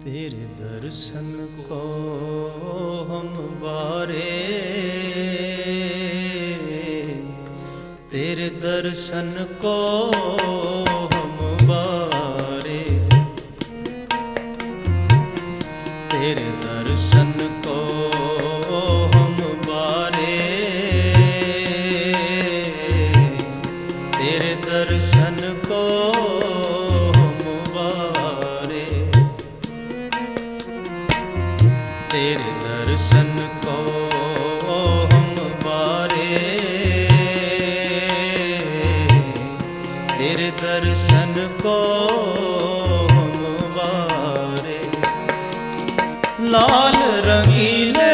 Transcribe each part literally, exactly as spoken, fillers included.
तेरे दर्शन को हम बारे, तेरे दर्शन को हम बारे, तेरे दर्शन को हम बारे, तेरे दर्शन को तेरे दर्शन को हम बारे, तेरे दर्शन को हम बारे। लाल रंगीले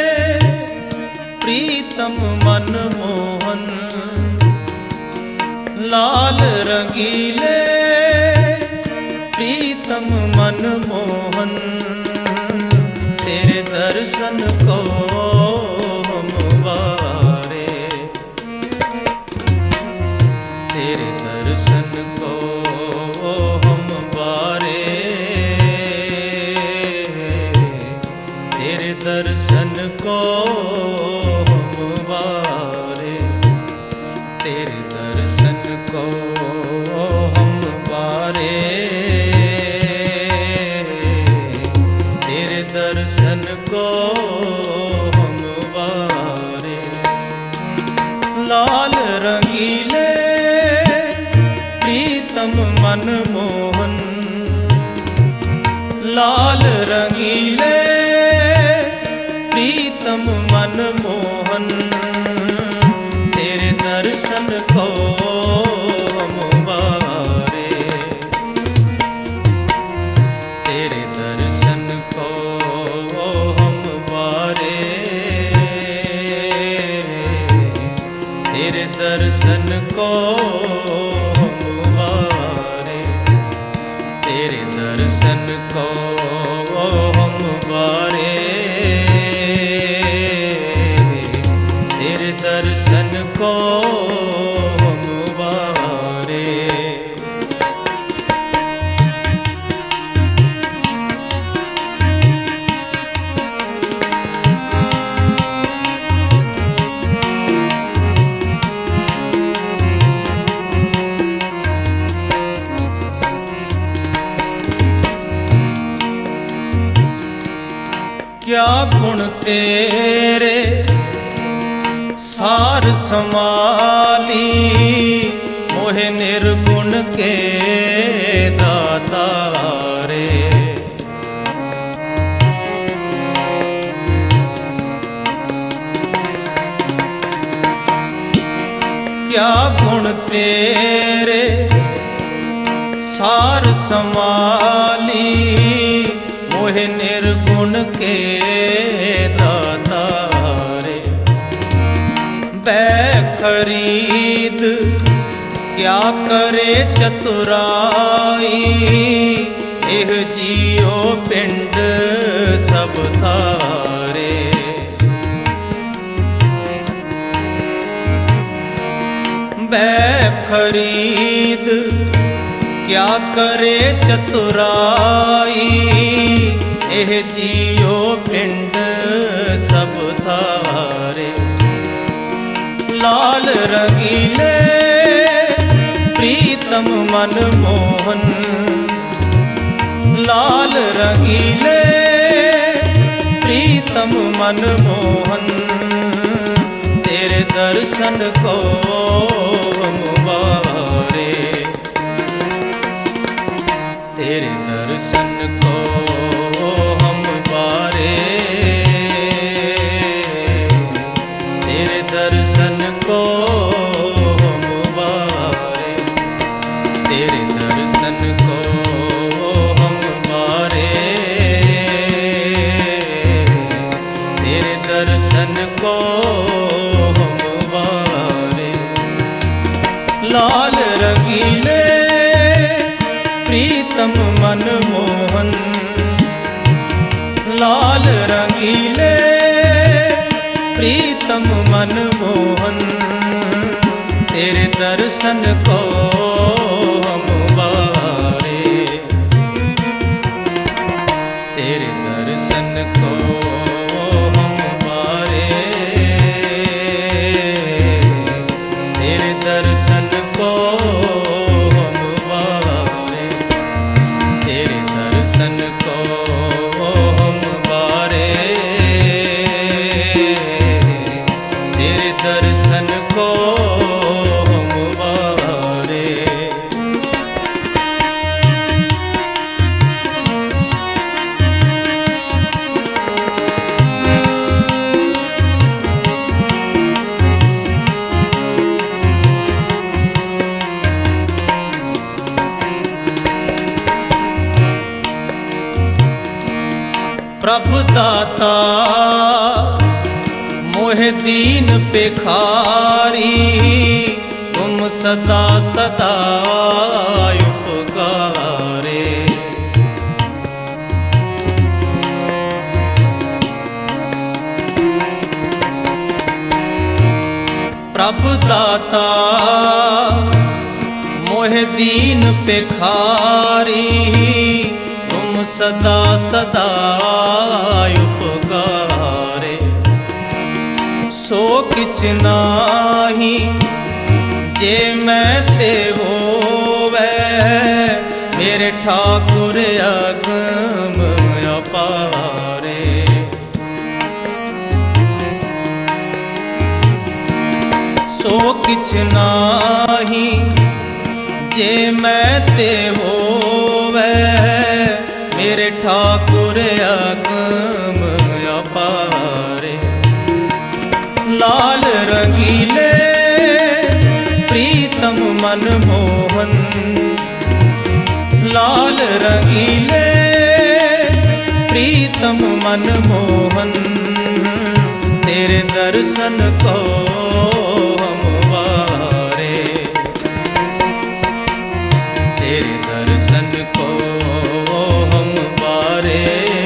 प्रीतम मनमोहन, लाल रंगीले प्रीतम मनमोहन, तेरे दर्शन को हम बारे, तेरे दर्शन को हम बारे, तेरे दर्शन को हम बारे, तेरे दर्शन को हम बारे, दर्शन को हम बारे। लाल रंगीले प्रीतम मनमोहन, लाल रंगीले प्रीतम मनमोहन, तेरे दर्शन को हम बारे, तेरे दर्शन को तेरे दर्शन को हम बारे, तेरे दर्शन को हम बारे, तेरे दर्शन को हम बारे। क्या गुण तेरे सार समाली, मोहे निर्गुण के दाता रे। क्या गुण तेरे सार समाली, मोहे निर्गुण के दाता रे। बै खरीद क्या करे चतुराई, एह जियो पिंड सब थारे। बै खरीद क्या करे चतुराई, एह जियो पिंड सब थारे। लाल रंगीले प्रीतम मनमोहन, लाल रंगीले प्रीतम मनमोहन, तेरे दर्शन को हम बारे, तेरे दर्शन को हम बारे, तेरे दर्शन को हम बारे, तेरे दर्शन को हम बारे, तेरे दर्शन को हम बारे। लाल रंगीले प्रीतम मनमोहन, लाल रंगीले प्रीतम मनमोहन, तेरे दर्शन को हम बारे, प्रभु दाता मोहे दीन पेखारी, तुम सदा सदा उपकारे। प्रभु दाता मोहे दीन पेखारी, तुम सदा सदा उपकारे। सो किछ नाही जे मैं ते होवे, मेरे ठाकुर अगम अपारे। सो किछ नाही जे मैं ते होवे, मेरे ठाकुर अगम अपारे। लाल रंगीले प्रीतम मनमोहन, लाल रंगीले प्रीतम मनमोहन, तेरे दर्शन को हम वारे। तेरे दर्शन को हम वारे,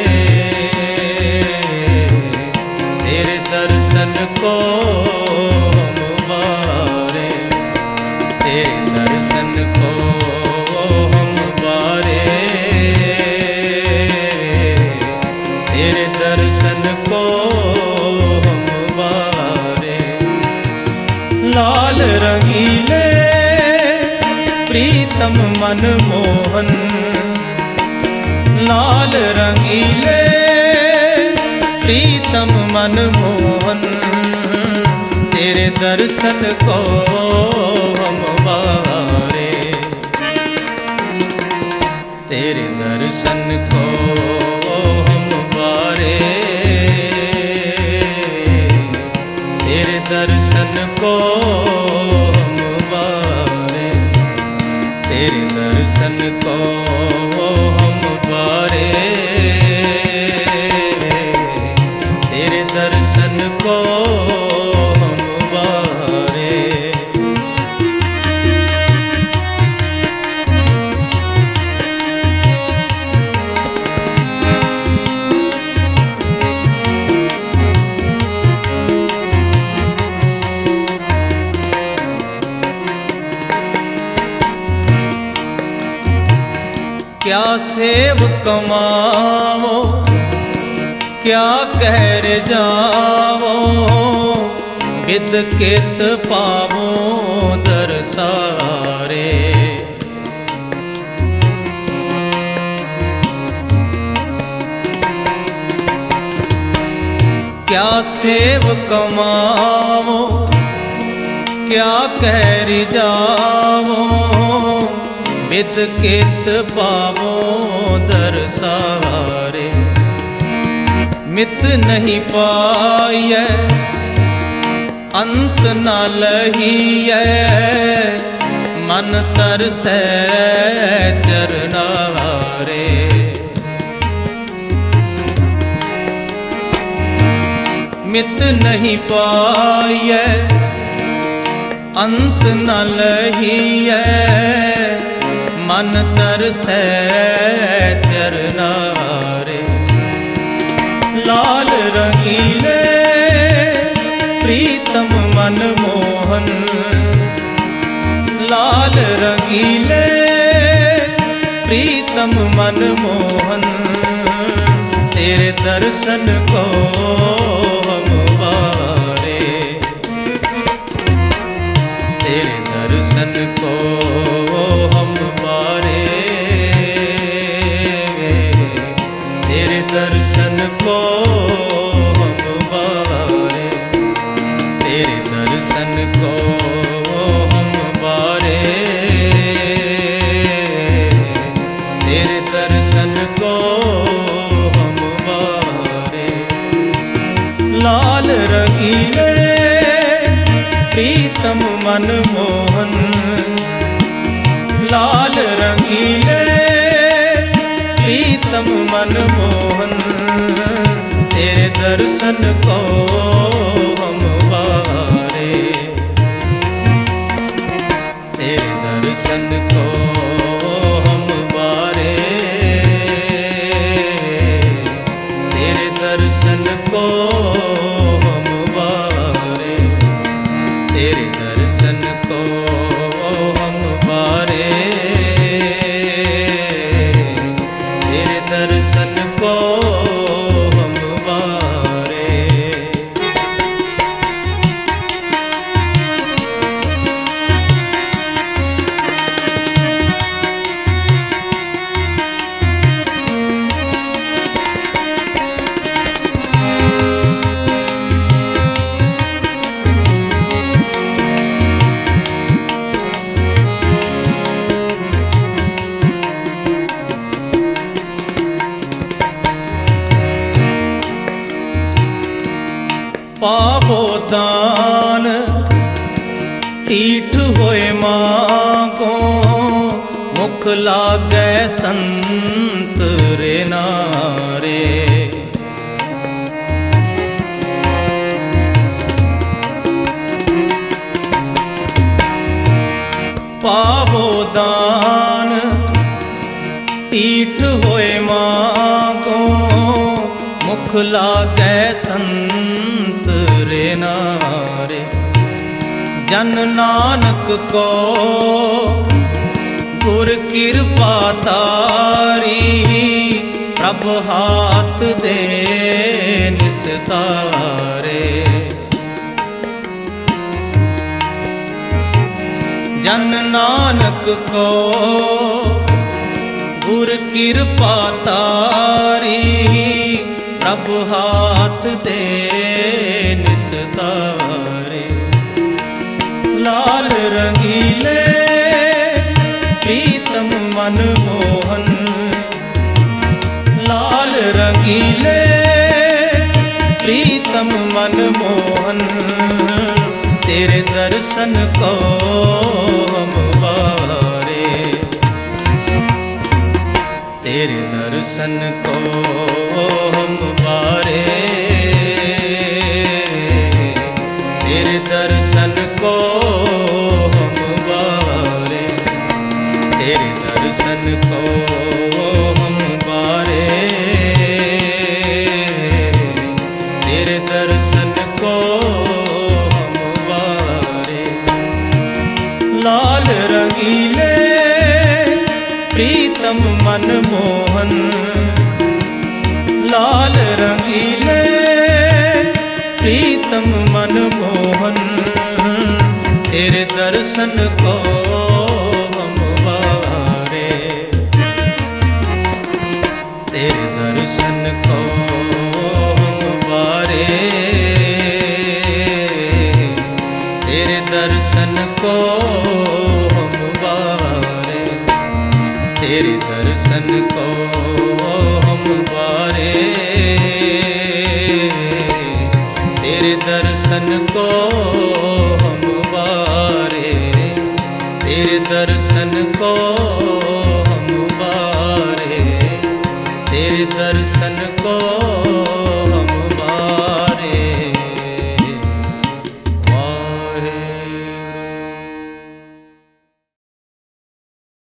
तेरे दर्शन को हम वारे, तेरे दर्शन को हम वारे, तेरे दर्शन को हम वारे। लाल रंगीले प्रीतम मनमोहन, लाल रंगीले प्रीतम मनमोहन, तेरे दर्शन को हम वारे। तेरे दर्शन को हम वारे, तेरे दर्शन को हम वारे, तेरे दर्शन को हम वारे, तेरे दर्शन को हम वारे। क्या सेव कमावो, क्या कहर जावो, विद कित पावो दरसारे। क्या सेव कमावो, क्या कहर जावो, विद कित पावो दरसारे। मित नहीं पाइए अंत न लहिए, मन तरसै चरनारे। मित नहीं पाइए अंत न लहिए, मन तरसै चरनारे। लाल रंगीले प्रीतम मनमोहन, लाल रंगीले प्रीतम मनमोहन, तेरे दर्शन को हम वारे। तेरे दर्शन को हम वारे, तेरे दर्शन को हम वारे, तेरे दर्शन को हम वारे, तेरे दर्शन को हम वारे। लाल रंगीले प्रीतम मनमोहन, लाल रंगीले प्रीतम मनमोहन, तेरे दर्शन को हम बारे, तेरे दर्शन को हम बारे, तेरे दर्शन को हम बारे, तेरे दर्शन को हम बारे, तेरे दर्शन को हम बारे। पावो दान तीठ होए मांगो, मुख लागै संत रे नारे। पावो दान तीठ होए मांगो, मुख लागै संत रे नारे। जन नानक को गुर कृपा तारी, प्रभ हाथ दे निस्तारे। जन नानक को गुर कृपा तारी, प्रभ हाथ दे निस्तारे। लाल रंगीले प्रीतम मन मोहन, लाल रंगीले प्रीतम मन मोहन, तेरे दर्शन को हम बारे, तेरे दर्शन को हम बारे, तेरे दर्शन को हम बारे, तेरे दर्शन को हम बारे, तेरे दर्शन को हम बारे। लाल रंगीले प्रीतम मन मोहन, लाल रंगीले प्रीतम मन मोहन, तेरे दर्शन को हम बारे, तेरे दर्शन को हम बारे, तेरे दर्शन को हम बारे, तेरे दर्शन को हम बारे, तेरे दर्शन को हम बारे, तेरे दर्शन को हम बारे, तेरे दर्शन को